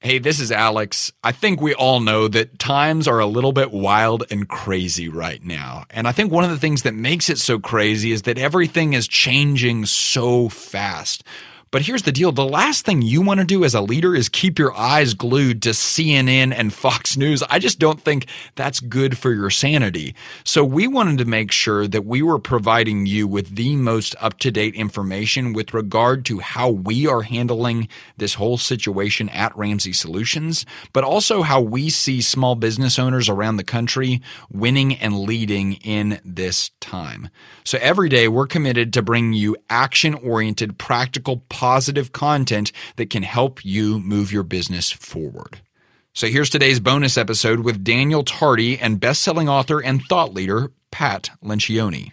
Hey, this is Alex. I think we all know that times are a little bit wild and crazy right now. And I think one of the things that makes it so crazy is that everything is changing so fast. But here's the deal. The last thing you want to do as a leader is keep your eyes glued to CNN and Fox News. I just don't think that's good for your sanity. So we wanted to make sure that we were providing you with the most up-to-date information with regard to how we are handling this whole situation at Ramsey Solutions, but also how we see small business owners around the country winning and leading in this time. So every day we're committed to bringing you action-oriented, practical, positive content that can help you move your business forward. So here's today's bonus episode with Daniel Tardy and best-selling author and thought leader, Pat Lencioni.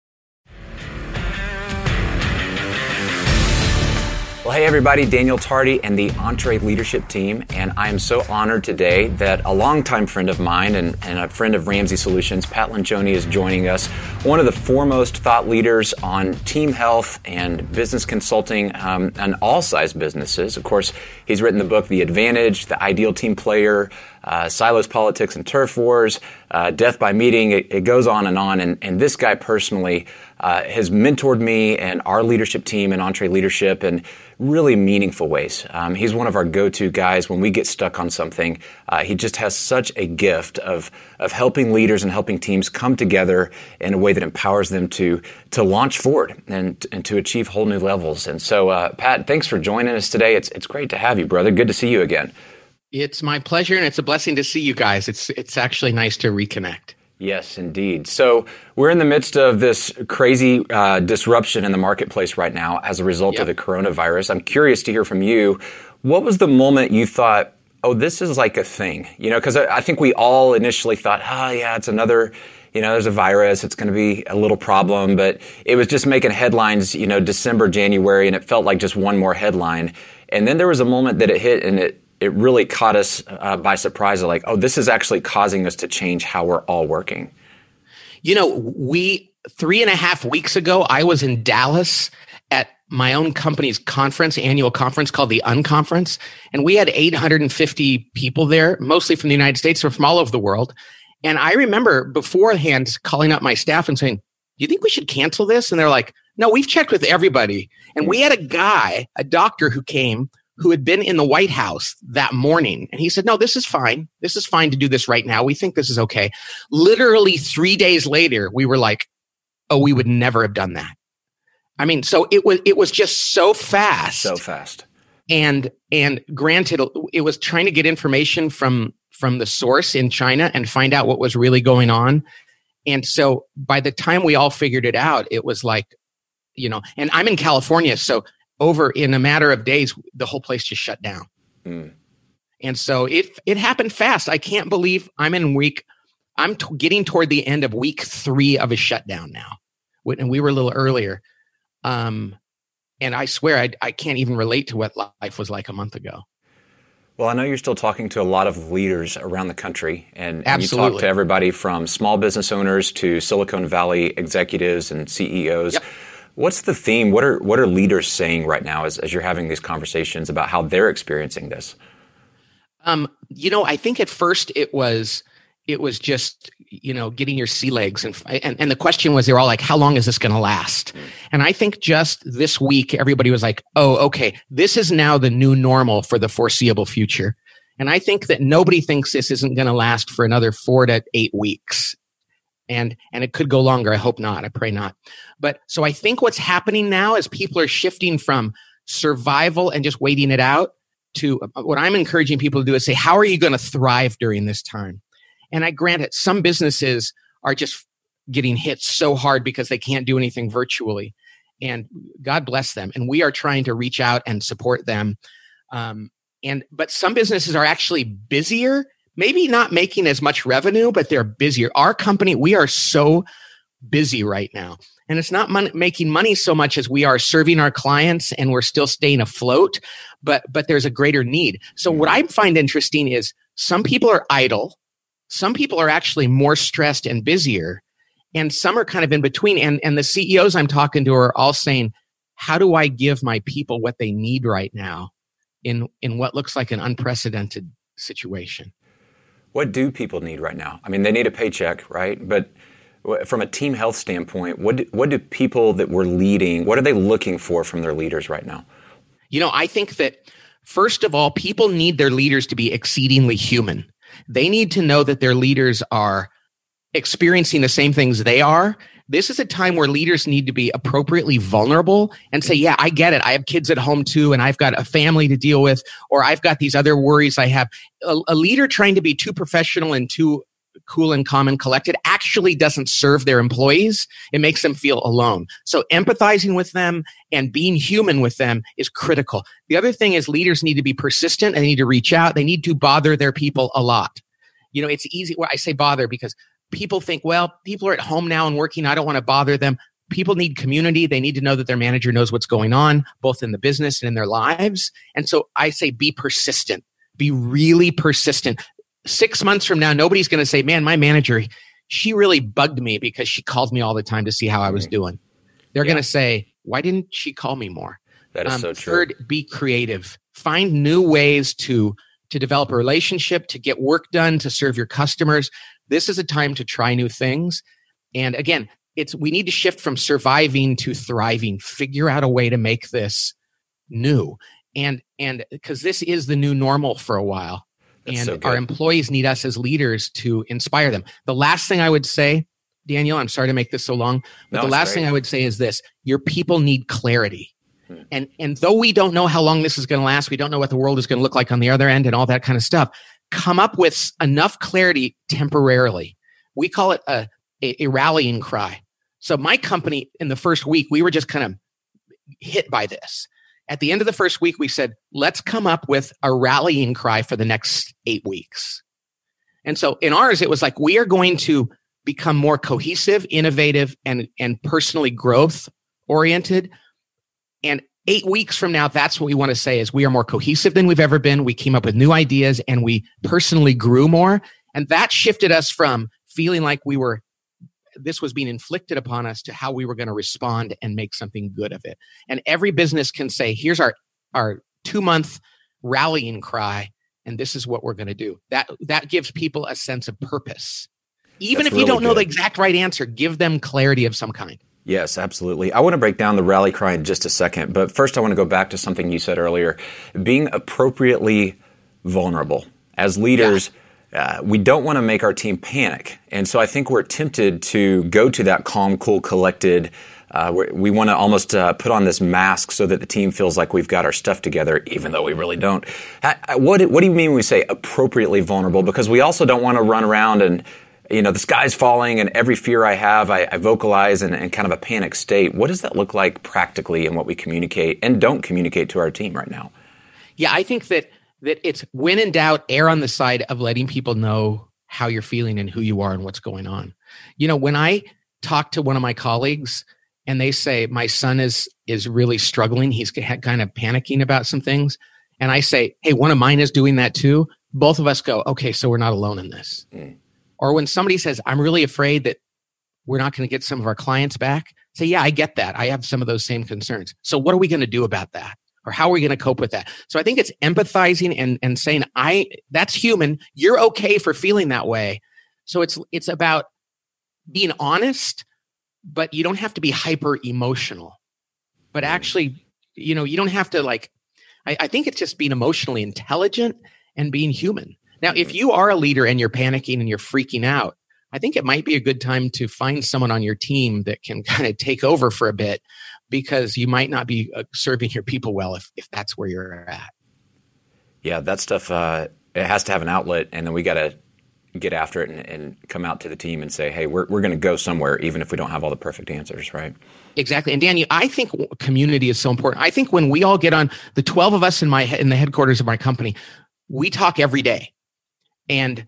Well, hey everybody, Daniel Tardy and the EntreLeadership team, and I am so honored today that a longtime friend of mine and a friend of Ramsey Solutions, Pat Lencioni, is joining us. One of the foremost thought leaders on team health and business consulting and all size businesses. Of course, he's written the book, The Advantage, The Ideal Team Player, Silos, Politics, and Turf Wars, Death by Meeting. It goes on. And this guy personally has mentored me and our leadership team in EntreLeadership in really meaningful ways. He's one of our go-to guys when we get stuck on something. He just has such a gift of helping leaders and helping teams come together in a way that empowers them to launch forward and to achieve whole new levels. And so, Pat, thanks for joining us today. It's great to have you, brother. Good to see you again. It's my pleasure, and it's a blessing to see you guys. It's actually nice to reconnect. Yes, indeed. So we're in the midst of this crazy disruption in the marketplace right now as a result of the coronavirus. I'm curious to hear from you. What was the moment you thought, oh, this is like a thing? You know, because I think we all initially thought, it's another, there's a virus. It's going to be a little problem. But it was just making headlines, December, January, and it felt like just one more headline. And then there was a moment that it hit, and it really caught us by surprise, like, oh, this is actually causing us to change how we're all working. 3.5 weeks ago, I was in Dallas at my own company's annual conference called the Unconference. And we had 850 people there, mostly from the United States or from all over the world. And I remember beforehand calling up my staff and saying, do you think we should cancel this? And they're like, no, we've checked with everybody. And we had a doctor who came who had been in the White House that morning. And he said, no, this is fine. This is fine to do this right now. We think this is okay. Literally 3 days later, we were like, oh, we would never have done that. I mean, so it was just so fast. So fast. And granted, it was trying to get information from the source in China and find out what was really going on. And so by the time we all figured it out, it was like, and I'm in California, so over in a matter of days, the whole place just shut down. And so it happened fast. I can't believe I'm getting toward the end of week 3 of a shutdown now. And we were a little earlier. And I swear I can't even relate to what life was like a month ago. Well, I know you're still talking to a lot of leaders around the country, and you talk to everybody from small business owners to Silicon Valley executives and CEOs. Yep. What's the theme? What are leaders saying right now as you're having these conversations about how they're experiencing this? I think at first it was just, getting your sea legs. And the question was, they're all like, how long is this going to last? And I think just this week, everybody was like, oh, okay, this is now the new normal for the foreseeable future. And I think that nobody thinks this isn't going to last for another 4 to 8 weeks. And it could go longer. I hope not. I pray not. But so I think what's happening now is people are shifting from survival and just waiting it out to what I'm encouraging people to do is say, how are you going to thrive during this time? And I grant it, some businesses are just getting hit so hard because they can't do anything virtually. And God bless them. And we are trying to reach out and support them. But some businesses are actually busier, maybe not making as much revenue, but they're busier. Our company, we are so busy right now. And it's not making money so much as we are serving our clients and we're still staying afloat, but there's a greater need. So what I find interesting is some people are idle. Some people are actually more stressed and busier, and some are kind of in between. And the CEOs I'm talking to are all saying, how do I give my people what they need right now? in what looks like an unprecedented situation. What do people need right now? I mean, they need a paycheck, right? But from a team health standpoint, what do people that we're leading, what are they looking for from their leaders right now? I think that first of all, people need their leaders to be exceedingly human. They need to know that their leaders are experiencing the same things they are. This is a time where leaders need to be appropriately vulnerable and say, yeah, I get it. I have kids at home too, and I've got a family to deal with, or I've got these other worries I have. A leader trying to be too professional and too cool and calm and collected actually doesn't serve their employees. It makes them feel alone. So empathizing with them and being human with them is critical. The other thing is leaders need to be persistent. They need to reach out. They need to bother their people a lot. It's easy. Well, I say bother because people think, well, people are at home now and working. I don't want to bother them. People need community. They need to know that their manager knows what's going on, both in the business and in their lives. And so I say, be persistent. Be really persistent. 6 months from now, nobody's going to say, man, my manager, she really bugged me because she called me all the time to see how I was doing. They're going to say, why didn't she call me more? That is so true. Third, be creative. Find new ways to develop a relationship, to get work done, to serve your customers. This is a time to try new things. And again, we need to shift from surviving to thriving. Figure out a way to make this new. And because this is the new normal for a while. That's and our employees need us as leaders to inspire them. The last thing I would say, Daniel, I'm sorry to make this so long, but the last thing I would say is this: your people need clarity. And though we don't know how long this is going to last, we don't know what the world is going to look like on the other end and all that kind of stuff, come up with enough clarity temporarily. We call it a rallying cry. So my company, in the first week, we were just kind of hit by this. At the end of the first week, we said, let's come up with a rallying cry for the next 8 weeks. And so in ours, it was like, we are going to become more cohesive, innovative, and personally growth oriented. And 8 weeks from now, that's what we want to say is we are more cohesive than we've ever been. We came up with new ideas and we personally grew more. And that shifted us from feeling like this was being inflicted upon us to how we were going to respond and make something good of it. And every business can say, here's our 2-month rallying cry, and this is what we're going to do. That gives people a sense of purpose. Even if you don't know the exact right answer, give them clarity of some kind. Yes, absolutely. I want to break down the rally cry in just a second, but first I want to go back to something you said earlier, being appropriately vulnerable. As leaders, we don't want to make our team panic. And so I think we're tempted to go to that calm, cool, collected. We want to almost put on this mask so that the team feels like we've got our stuff together, even though we really don't. What do you mean when we say appropriately vulnerable? Because we also don't want to run around and, the sky's falling and every fear I have, I vocalize in kind of a panic state. What does that look like practically in what we communicate and don't communicate to our team right now? Yeah, I think that it's when in doubt, err on the side of letting people know how you're feeling and who you are and what's going on. When I talk to one of my colleagues and they say, my son is really struggling, he's kind of panicking about some things, and I say, hey, one of mine is doing that too, both of us go, okay, so we're not alone in this. Or when somebody says, I'm really afraid that we're not going to get some of our clients back, say, yeah, I get that. I have some of those same concerns. So what are we going to do about that? Or how are we going to cope with that? So I think it's empathizing and saying, that's human. You're okay for feeling that way. So it's about being honest, but you don't have to be hyper emotional. But actually, you don't have to I think it's just being emotionally intelligent and being human. Now, if you are a leader and you're panicking and you're freaking out, I think it might be a good time to find someone on your team that can kind of take over for a bit, because you might not be serving your people well if that's where you're at. Yeah, that stuff, it has to have an outlet, and then we got to get after it and come out to the team and say, hey, we're going to go somewhere, even if we don't have all the perfect answers, right? Exactly. And Danny, I think community is so important. I think when we all get on, the 12 of us in the headquarters of my company, we talk every day. And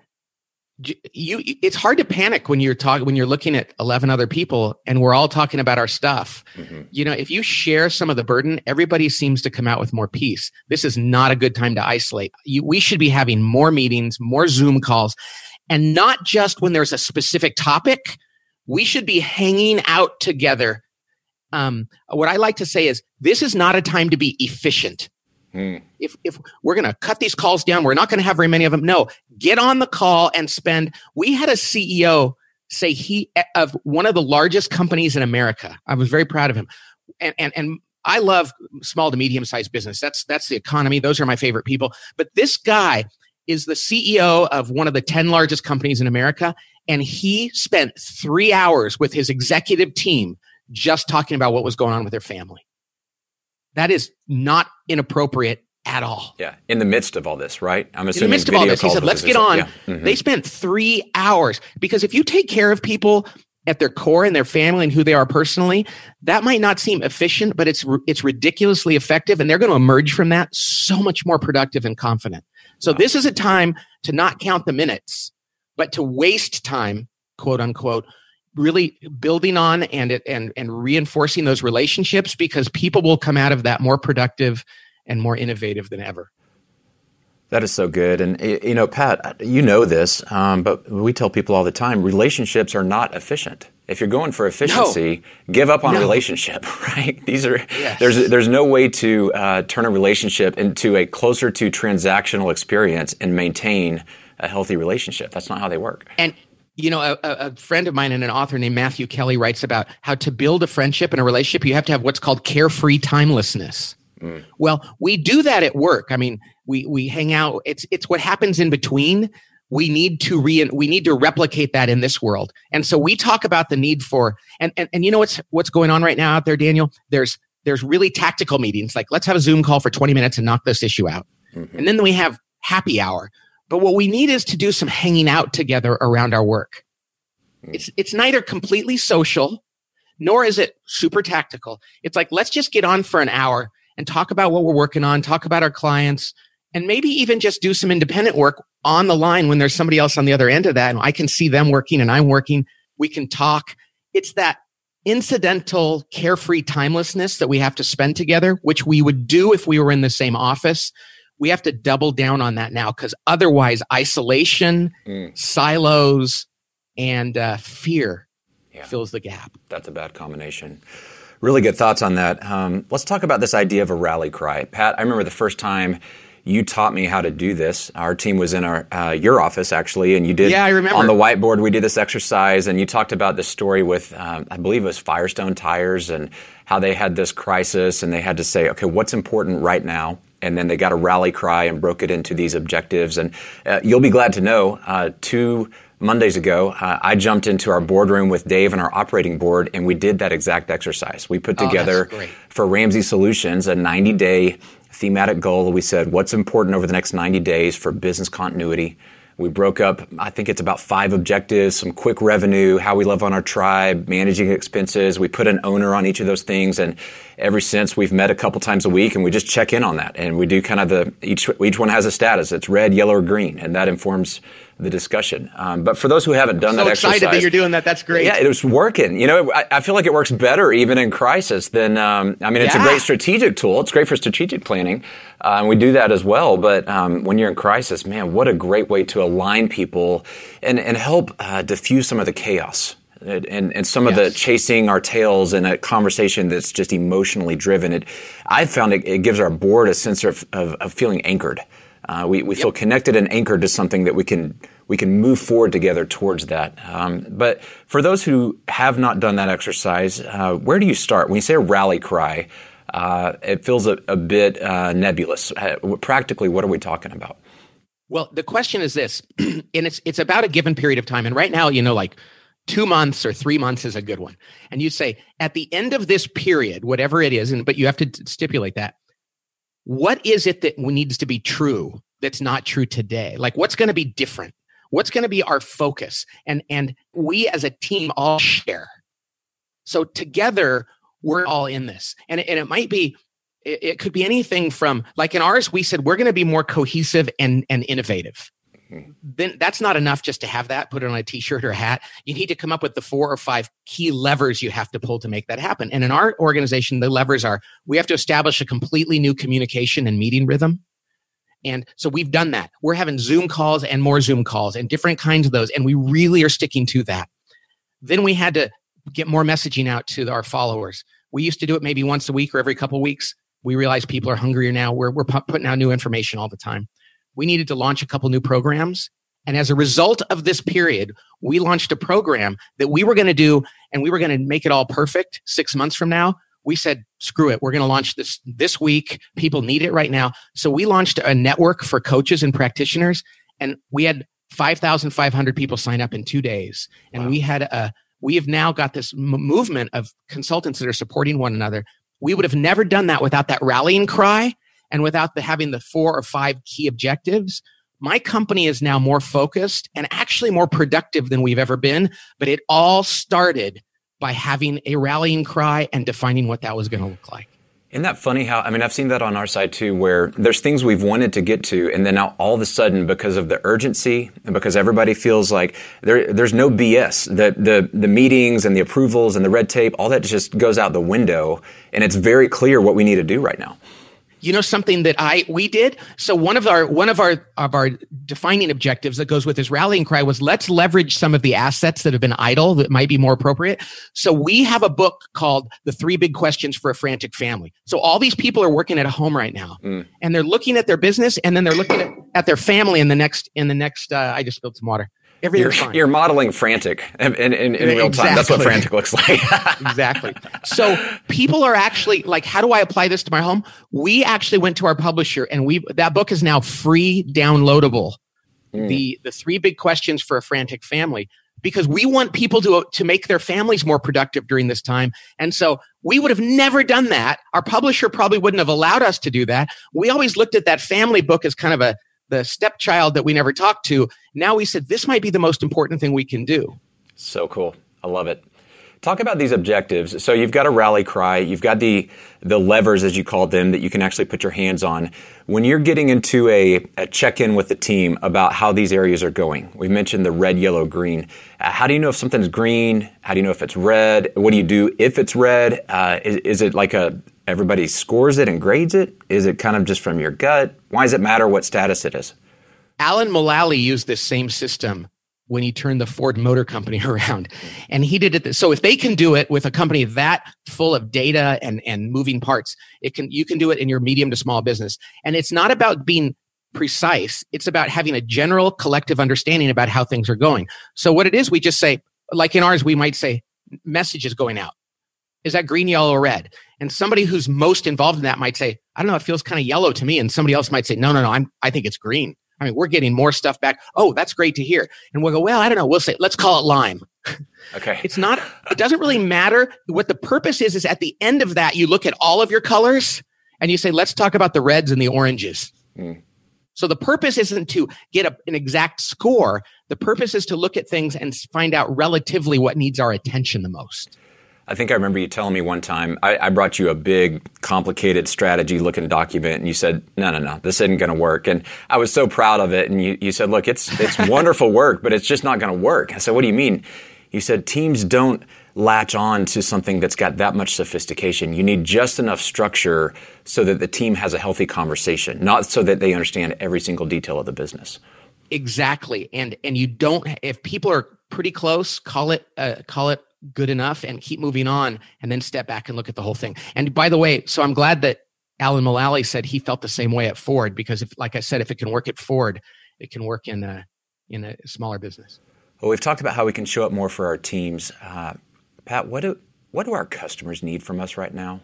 it's hard to panic when you're looking at 11 other people and we're all talking about our stuff. Mm-hmm. If you share some of the burden, everybody seems to come out with more peace. This is not a good time to isolate. We should be having more meetings, more Zoom calls, and not just when there's a specific topic. We should be hanging out together. What I like to say is, this is not a time to be efficient. If we're going to cut these calls down, we're not going to have very many of them. No, get on the call and spend. We had a CEO say of one of the largest companies in America. I was very proud of him. And I love small to medium sized business. That's the economy. Those are my favorite people. But this guy is the CEO of one of the 10 largest companies in America. And he spent 3 hours with his executive team just talking about what was going on with their family. That is not inappropriate at all. Yeah. In the midst of all this, right? I'm assuming in the midst of all this, he said, let's get on. Yeah. Mm-hmm. They spent 3 hours because if you take care of people at their core and their family and who they are personally, that might not seem efficient, but it's ridiculously effective. And they're going to emerge from that so much more productive and confident. So this is a time to not count the minutes, but to waste time, quote unquote, really building on and reinforcing those relationships, because people will come out of that more productive and more innovative than ever. That is so good. And, Pat, you know this, but we tell people all the time, relationships are not efficient. If you're going for efficiency, give up on a relationship, right? There's no way to turn a relationship into a closer to transactional experience and maintain a healthy relationship. That's not how they work. And, a friend of mine and an author named Matthew Kelly writes about how to build a friendship and a relationship, you have to have what's called carefree timelessness. Well, we do that at work. I mean, we hang out. It's what happens in between. We need to replicate that in this world. And so we talk about the need for, and you know what's going on right now out there, Daniel? There's really tactical meetings. Like, let's have a Zoom call for 20 minutes and knock this issue out. Mm-hmm. And then we have happy hour. But what we need is to do some hanging out together around our work. It's neither completely social, nor is it super tactical. It's like, let's just get on for an hour and talk about what we're working on, talk about our clients, and maybe even just do some independent work on the line when there's somebody else on the other end of that. And I can see them working and I'm working. We can talk. It's that incidental, carefree timelessness that we have to spend together, which we would do if we were in the same office. We have to double down on that now, because otherwise isolation, silos, and fear fills the gap. That's a bad combination. Really good thoughts on that. Let's talk about this idea of a rally cry. Pat, I remember the first time you taught me how to do this. Our team was in your office, actually, and you did I remember. On the whiteboard, we did this exercise, and you talked about this story with, I believe it was Firestone Tires, and how they had this crisis, and they had to say, okay, what's important right now? And then they got a rally cry and broke it into these objectives. And you'll be glad to know, 2 Mondays ago, I jumped into our boardroom with Dave and our operating board, and we did that exact exercise. We put together for Ramsey Solutions a 90-day thematic goal. We said, what's important over the next 90 days for business continuity? We broke up, I think it's about 5 objectives, some quick revenue, how we love on our tribe, managing expenses. We put an owner on each of those things. And ever since, we've met a couple times a week, and we just check in on that. And we do kind of each one has a status. It's red, yellow, or green. And that informs the discussion. But for those who haven't done that exercise. So excited that you're doing that. That's great. Yeah, it was working. I feel like it works better even in crisis than, it's a great strategic tool. It's great for strategic planning. And we do that as well. But when you're in crisis, man, what a great way to align people and help diffuse some of the chaos and some of the chasing our tails in a conversation that's just emotionally driven. I found it gives our board a sense of feeling anchored. We feel connected and anchored to something that we can move forward together towards that. But for those who have not done that exercise, where do you start? When you say a rally cry, it feels a bit nebulous. Practically, what are we talking about? Well, the question is this, and it's about a given period of time. And right now, like 2 months or 3 months is a good one. And you say, at the end of this period, whatever it is, but you have to stipulate that. What is it that needs to be true that's not true today? Like, what's going to be different? What's going to be our focus? And we as a team all share. So together, we're all in this. And it might be, it could be anything from, like in ours, we said, we're going to be more cohesive and innovative. Then that's not enough just to have that, put it on a t-shirt or a hat. You need to come up with the 4 or 5 key levers you have to pull to make that happen. And in our organization, the levers are, we have to establish a completely new communication and meeting rhythm. And so we've done that. We're having Zoom calls and more Zoom calls and different kinds of those. And we really are sticking to that. Then we had to get more messaging out to our followers. We used to do it maybe once a week or every couple of weeks. We realized people are hungrier now. We're putting out new information all the time. We needed to launch a couple new programs. And as a result of this period, we launched a program that we were going to do, and we were going to make it all perfect 6 months from now. We said, screw it. We're going to launch this week. People need it right now. So we launched a network for coaches and practitioners, and we had 5,500 people sign up in 2 days. And wow. We have now got this movement of consultants that are supporting one another. We would have never done that without that rallying cry and without having the 4 or 5 key objectives. My company is now more focused and actually more productive than we've ever been, but it all started by having a rallying cry and defining what that was going to look like. Isn't that funny how, I've seen that on our side too, where there's things we've wanted to get to, and then now all of a sudden, because of the urgency and because everybody feels like there's no BS, the meetings and the approvals and the red tape, all that just goes out the window, and it's very clear what we need to do right now. You know something that we did? So one of our defining objectives that goes with this rallying cry was, let's leverage some of the assets that have been idle that might be more appropriate. So we have a book called The 3 Big Questions for a Frantic Family. So all these people are working at home right now, and they're looking at their business, and then they're looking at their family in the next. I just spilled some water. Everything's fine. You're modeling frantic in real time. That's what frantic looks like. Exactly. So people are actually like, how do I apply this to my home? We actually went to our publisher, and that book is now free downloadable. The 3 Big Questions for a Frantic Family, because we want people to make their families more productive during this time. And so we would have never done that. Our publisher probably wouldn't have allowed us to do that. We always looked at that family book as kind of the stepchild that we never talked to. Now we said, this might be the most important thing we can do. So cool. I love it. Talk about these objectives. So you've got a rally cry. You've got the levers, as you called them, that you can actually put your hands on. When you're getting into a check-in with the team about how these areas are going, we mentioned the red, yellow, green. How do you know if something's green? How do you know if it's red? What do you do if it's red? Is it like everybody scores it and grades it? Is it kind of just from your gut? Why does it matter what status it is? Alan Mulally used this same system when he turned the Ford Motor Company around. And he did it. So if they can do it with a company that full of data and moving parts, you can do it in your medium to small business. And it's not about being precise. It's about having a general collective understanding about how things are going. So what it is, we just say, like in ours, we might say, message is going out. Is that green, yellow, or red? And somebody who's most involved in that might say, I don't know, it feels kind of yellow to me. And somebody else might say, no, I think it's green. We're getting more stuff back. Oh, that's great to hear. And we'll go, well, I don't know. We'll say, let's call it lime. Okay. It doesn't really matter. What the purpose is at the end of that, you look at all of your colors and you say, let's talk about the reds and the oranges. So the purpose isn't to get an exact score. The purpose is to look at things and find out relatively what needs our attention the most. I think I remember you telling me one time, I brought you a big, complicated strategy-looking document, and you said, no, this isn't going to work. And I was so proud of it, and you said, look, it's wonderful work, but it's just not going to work. I said, what do you mean? You said, teams don't latch on to something that's got that much sophistication. You need just enough structure so that the team has a healthy conversation, not so that they understand every single detail of the business. Exactly. And you don't, if people are pretty close, call it good enough and keep moving on, and then step back and look at the whole thing. And by the way, so I'm glad that Alan Mulally said he felt the same way at Ford, because like I said, if it can work at Ford, it can work in a smaller business. Well, we've talked about how we can show up more for our teams. Pat, what do our customers need from us right now?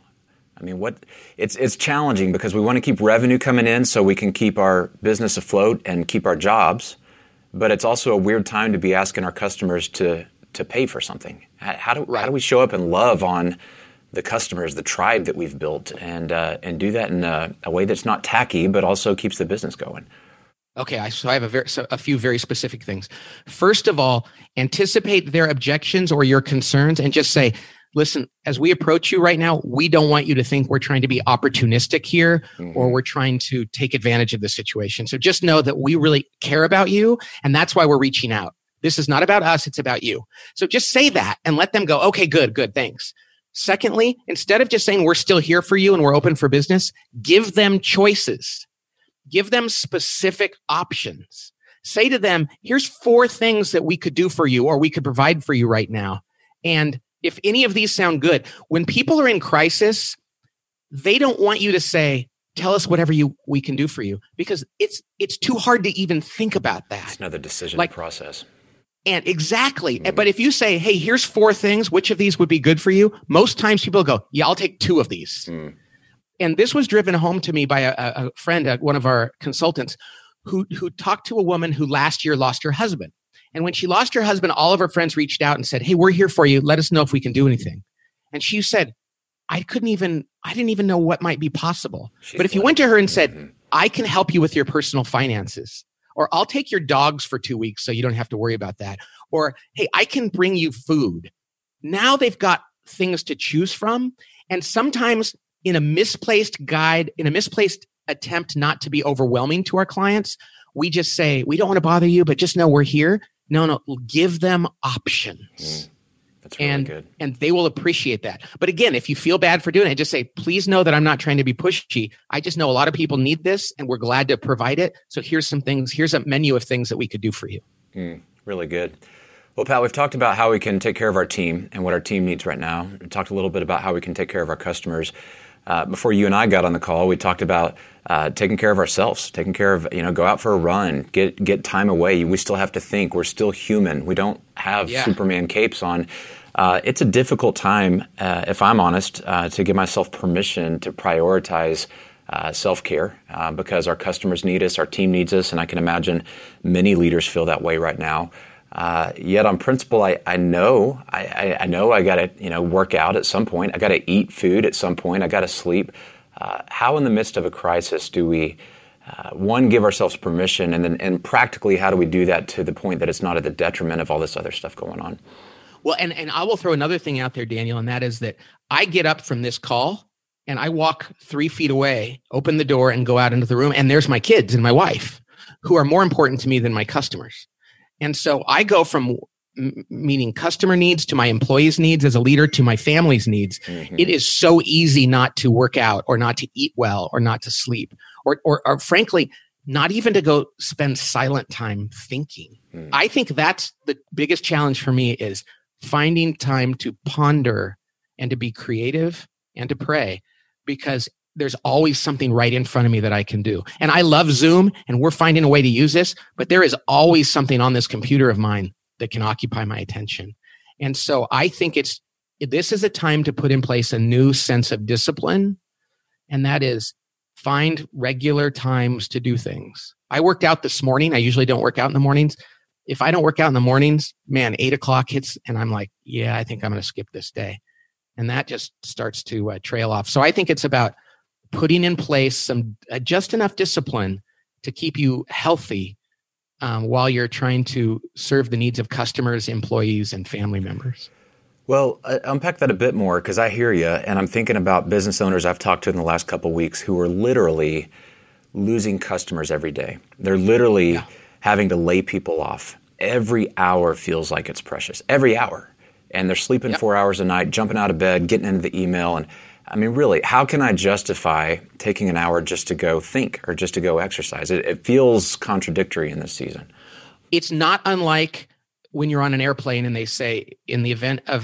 It's challenging because we want to keep revenue coming in so we can keep our business afloat and keep our jobs. But it's also a weird time to be asking our customers to pay for something. How do we show up and love on the customers, the tribe that we've built, and do that in a way that's not tacky, but also keeps the business going? Okay, so I have a few very specific things. First of all, anticipate their objections or your concerns and just say, listen, as we approach you right now, we don't want you to think we're trying to be opportunistic here, or we're trying to take advantage of the situation. So just know that we really care about you, and that's why we're reaching out. This is not about us, it's about you. So just say that and let them go, okay, good, thanks. Secondly, instead of just saying we're still here for you and we're open for business, give them choices. Give them specific options. Say to them, here's 4 things that we could do for you or we could provide for you right now. And if any of these sound good, when people are in crisis, they don't want you to say, tell us whatever we can do for you, because it's too hard to even think about that. It's another decision process. And exactly. But if you say, hey, here's 4 things, which of these would be good for you? Most times people go, yeah, I'll take 2 of these. And this was driven home to me by a friend, one of our consultants, who talked to a woman who last year lost her husband. And when she lost her husband, all of her friends reached out and said, hey, we're here for you. Let us know if we can do anything. And she said, I didn't even know what might be possible. But if you went to her and said, I can help you with your personal finances, or I'll take your dogs for 2 weeks so you don't have to worry about that, or hey, I can bring you food. Now they've got things to choose from. And sometimes in a misplaced guide, in a misplaced attempt not to be overwhelming to our clients, we just say, we don't want to bother you, but just know we're here. No, give them options. That's really good. And they will appreciate that. But again, if you feel bad for doing it, just say, please know that I'm not trying to be pushy. I just know a lot of people need this and we're glad to provide it. So here's some things, here's a menu of things that we could do for you. Really good. Well, Pat, we've talked about how we can take care of our team and what our team needs right now. We talked a little bit about how we can take care of our customers. Before you and I got on the call, we talked about taking care of ourselves, taking care of, go out for a run, get time away. We still have to think. We're still human. We don't have Superman capes on. It's a difficult time, if I'm honest, to give myself permission to prioritize self-care because our customers need us, our team needs us, and I can imagine many leaders feel that way right now. Yet on principle, I know I got to work out at some point. I got to eat food at some point. I got to sleep. How in the midst of a crisis do we one, give ourselves permission, and practically how do we do that to the point that it's not at the detriment of all this other stuff going on? Well, and I will throw another thing out there, Daniel, and that is that I get up from this call and I walk 3 feet away, open the door and go out into the room, and there's my kids and my wife who are more important to me than my customers. And so I go from meeting customer needs to my employees' needs as a leader to my family's needs. Mm-hmm. It is so easy not to work out or not to eat well or not to sleep or frankly, not even to go spend silent time thinking. Mm. I think that's the biggest challenge for me is finding time to ponder and to be creative and to pray, because there's always something right in front of me that I can do. And I love Zoom and we're finding a way to use this, but there is always something on this computer of mine that can occupy my attention. And so I think this is a time to put in place a new sense of discipline. And that is find regular times to do things. I worked out this morning. I usually don't work out in the mornings. If I don't work out in the mornings, 8:00 hits and I'm like, yeah, I think I'm going to skip this day. And that just starts to trail off. So I think it's about putting in place some just enough discipline to keep you healthy while you're trying to serve the needs of customers, employees, and family members. Well, unpack that a bit more, because I hear you, and I'm thinking about business owners I've talked to in the last couple of weeks who are literally losing customers every day. They're literally having to lay people off. Every hour feels like it's precious. Every hour. And they're sleeping 4 hours a night, jumping out of bed, getting into the email. And I mean, really, how can I justify taking an hour just to go think or just to go exercise? It feels contradictory in this season. It's not unlike when you're on an airplane and they say, in the event of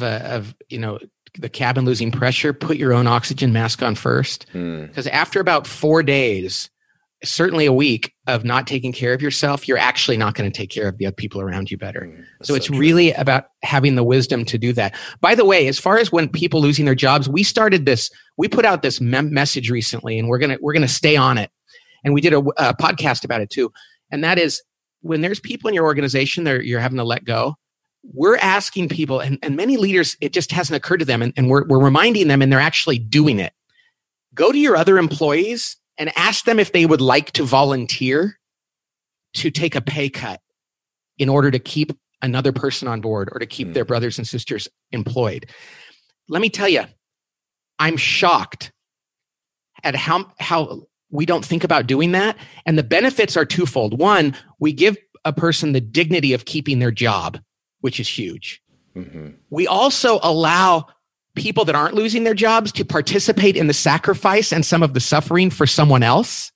the cabin losing pressure, put your own oxygen mask on first. Because after about 4 days, certainly a week of not taking care of yourself, you're actually not going to take care of the other people around you better. So it's really about having the wisdom to do that. By the way, as far as when people losing their jobs, we put out this message recently, and we're going to stay on it. And we did a podcast about it too. And that is, when there's people in your organization that you're having to let go, we're asking people, and many leaders, it just hasn't occurred to them, and we're reminding them, and they're actually doing it. Go to your other employees and ask them if they would like to volunteer to take a pay cut in order to keep another person on board or to keep their brothers and sisters employed. Let me tell you, I'm shocked at how we don't think about doing that. And the benefits are twofold. One, we give a person the dignity of keeping their job, which is huge. Mm-hmm. We also allow people that aren't losing their jobs to participate in the sacrifice and some of the suffering for someone else.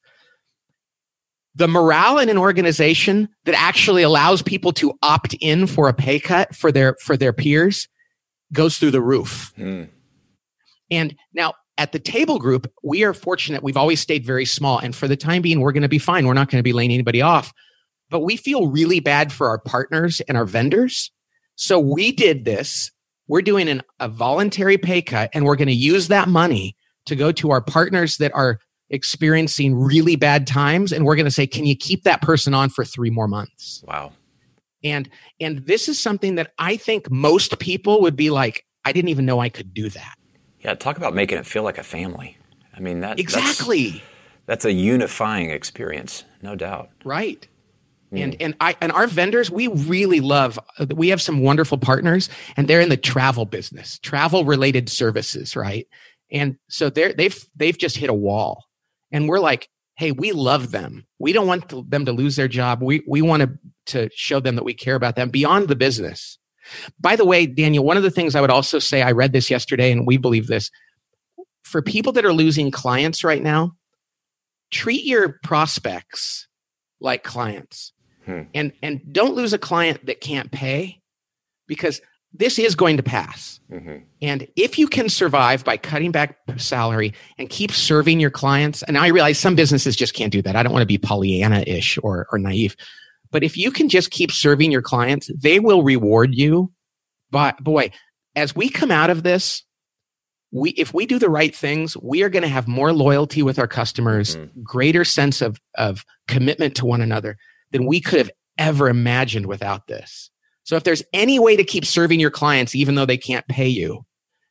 The morale in an organization that actually allows people to opt in for a pay cut for their peers goes through the roof. And now, at the Table Group, we are fortunate. We've always stayed very small. And for the time being, we're going to be fine. We're not going to be laying anybody off. But we feel really bad for our partners and our vendors. So we did this. We're doing a voluntary pay cut, and we're going to use that money to go to our partners that are experiencing really bad times. And we're going to say, can you keep that person on for 3 more months? Wow. And this is something that I think most people would be like, I didn't even know I could do that. Yeah, talk about making it feel like a family. I mean, exactly. That's a unifying experience, no doubt. Right. And our vendors, we really love. We have some wonderful partners, and they're in the travel business, travel related services, right? And so they've just hit a wall, and we're like, hey, we love them. We don't want them to lose their job. We want to show them that we care about them beyond the business. By the way, Daniel, one of the things I would also say, I read this yesterday, and we believe this. For people that are losing clients right now, treat your prospects like clients. And don't lose a client that can't pay, because this is going to pass. Mm-hmm. And if you can survive by cutting back salary and keep serving your clients, and I realize some businesses just can't do that. I don't want to be Pollyanna-ish or naive. But if you can just keep serving your clients, they will reward you. But boy, as we come out of this, if we do the right things, we are going to have more loyalty with our customers, greater sense of commitment to one another than we could have ever imagined without this. So if there's any way to keep serving your clients, even though they can't pay you,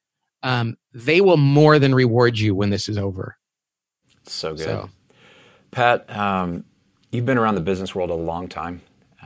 they will more than reward you when this is over. So good. Pat, you've been around the business world a long time.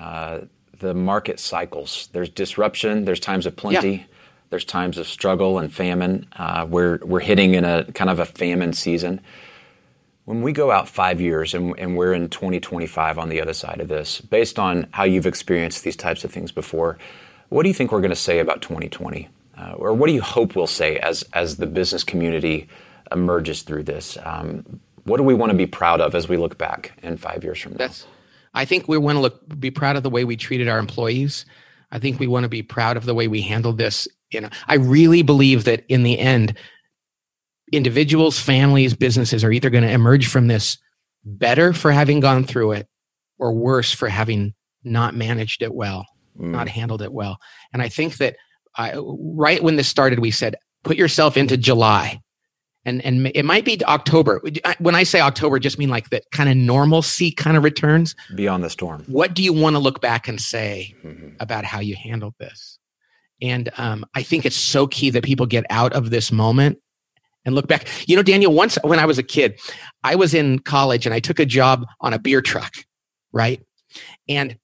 The market cycles. There's disruption. There's times of plenty. Yeah. There's times of struggle and famine. We're hitting in a kind of a famine season. When we go out 5 years and we're in 2025 on the other side of this, based on how you've experienced these types of things before, what do you think we're going to say about 2020? Or what do you hope we'll say as the business community emerges through this? What do we want to be proud of as we look back in 5 years from now? I think we want to be proud of the way we treated our employees. I think we want to be proud of the way we handled this. I really believe that in the end, individuals, families, businesses are either going to emerge from this better for having gone through it, or worse for having not managed it well, not handled it well. And I think that right when this started, we said, put yourself into July. And it might be October. When I say October, just mean like that kind of normalcy kind of returns. Beyond the storm. What do you want to look back and say about how you handled this? And I think it's so key that people get out of this moment and look back. You know, Daniel, once when I was a kid, I was in college and I took a job on a beer truck, right? And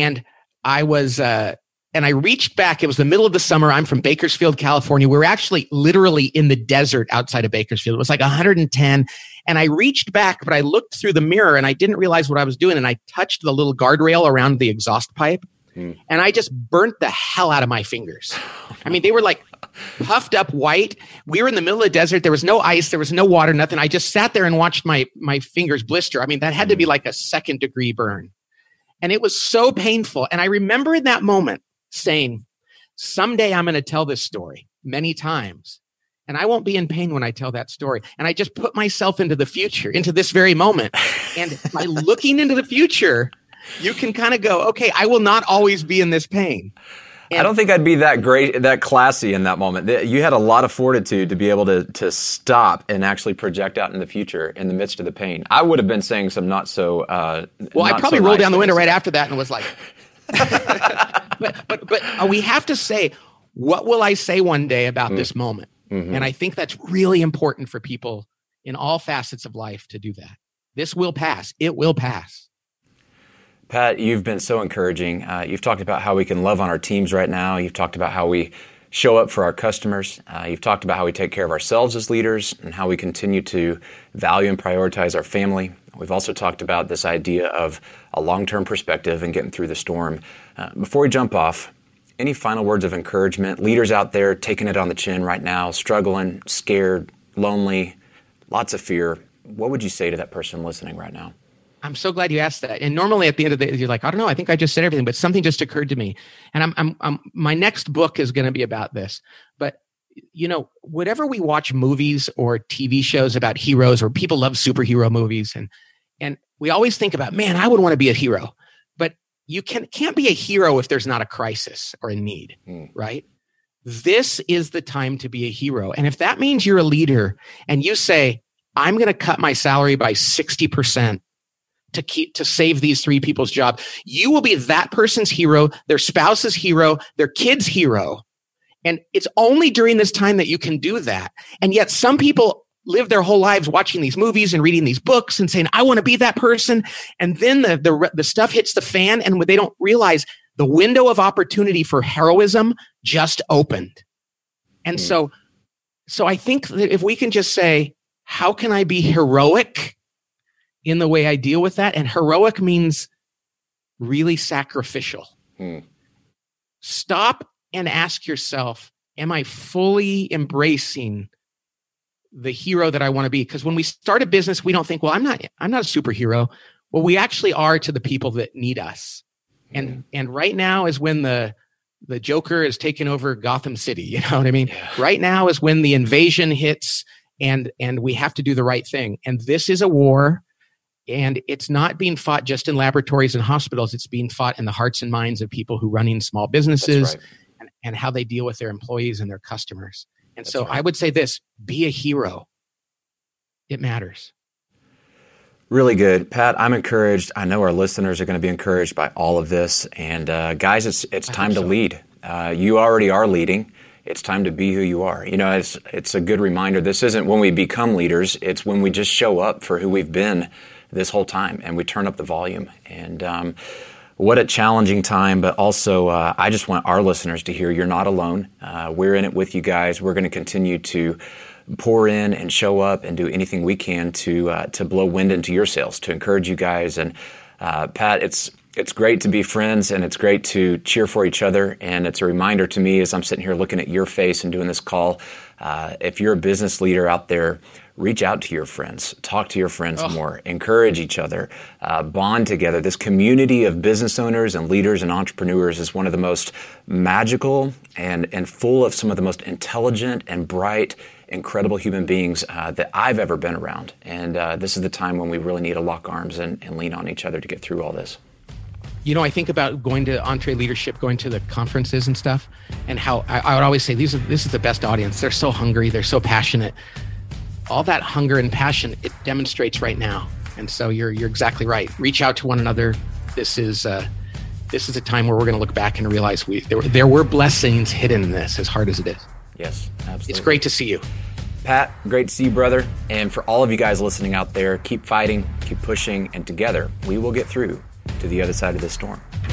I was, and I reached back. It was the middle of the summer. I'm from Bakersfield, California. We were actually literally in the desert outside of Bakersfield. It was like 110. And I reached back, but I looked through the mirror and I didn't realize what I was doing. And I touched the little guardrail around the exhaust pipe. And I just burnt the hell out of my fingers. I mean, they were like puffed up white. We were in the middle of the desert. There was no ice. There was no water, nothing. I just sat there and watched my fingers blister. I mean, that had to be like a 2nd degree burn. And it was so painful. And I remember in that moment saying, someday I'm going to tell this story many times. And I won't be in pain when I tell that story. And I just put myself into the future, into this very moment. And by looking into the future, you can kind of go, okay, I will not always be in this pain. And I don't think I'd be that great, that classy in that moment. You had a lot of fortitude to be able to stop and actually project out in the future in the midst of the pain. I would have been saying some not so I probably rolled down the window right after that and was like, but we have to say, what will I say one day about this moment? And I think that's really important for people in all facets of life to do that. This will pass. It will pass. Pat, you've been so encouraging. You've talked about how we can love on our teams right now. You've talked about how we show up for our customers. You've talked about how we take care of ourselves as leaders and how we continue to value and prioritize our family. We've also talked about this idea of a long-term perspective and getting through the storm. Before we jump off, any final words of encouragement? Leaders out there taking it on the chin right now, struggling, scared, lonely, lots of fear. What would you say to that person listening right now? I'm so glad you asked that. And normally at the end of the day, you're like, I don't know, I think I just said everything, but something just occurred to me. And my next book is going to be about this. But whatever we watch movies or TV shows about heroes, or people love superhero movies, and we always think about, man, I would want to be a hero. But you can't be a hero if there's not a crisis or a need, right? This is the time to be a hero. And if that means you're a leader and you say, I'm going to cut my salary by 60% to save these 3 people's job, you will be that person's hero, their spouse's hero, their kid's hero. And it's only during this time that you can do that. And yet some people live their whole lives watching these movies and reading these books and saying, I want to be that person. And then the stuff hits the fan, and they don't realize the window of opportunity for heroism just opened. And so I think that if we can just say, how can I be heroic in the way I deal with that? And heroic means really sacrificial. Stop and ask yourself, am I fully embracing the hero that I want to be? Because when we start a business, we don't think, well, I'm not a superhero. Well, we actually are to the people that need us. And right now is when the Joker is taking over Gotham City. You know what I mean? Yeah. Right now is when the invasion hits, and we have to do the right thing. And this is a war, and it's not being fought just in laboratories and hospitals. It's being fought in the hearts and minds of people who running small businesses, and how they deal with their employees and their customers. And so I would say this: be a hero. It matters. Really good. Pat, I'm encouraged. I know our listeners are going to be encouraged by all of this. And guys, it's time to lead. You already are leading. It's time to be who you are. It's a good reminder. This isn't when we become leaders. It's when we just show up for who we've been this whole time, and we turn up the volume. And what a challenging time, but also I just want our listeners to hear you're not alone. We're in it with you guys. We're going to continue to pour in and show up and do anything we can to blow wind into your sails, to encourage you guys. And Pat, it's great to be friends, and it's great to cheer for each other. And it's a reminder to me as I'm sitting here looking at your face and doing this call, if you're a business leader out there, reach out to your friends, talk to your friends more, encourage each other, bond together. This community of business owners and leaders and entrepreneurs is one of the most magical and full of some of the most intelligent and bright, incredible human beings that I've ever been around. And this is the time when we really need to lock arms and lean on each other to get through all this. I think about going to EntreLeadership, going to the conferences and stuff, and how I would always say, this is the best audience. They're so hungry. They're so passionate. All that hunger and passion, it demonstrates right now. And so you're exactly right. Reach out to one another. This is a time where we're going to look back and realize there were blessings hidden in this, as hard as it is. Yes, absolutely. It's great to see you. Pat, great to see you, brother. And for all of you guys listening out there, keep fighting, keep pushing, and together we will get through to the other side of this storm.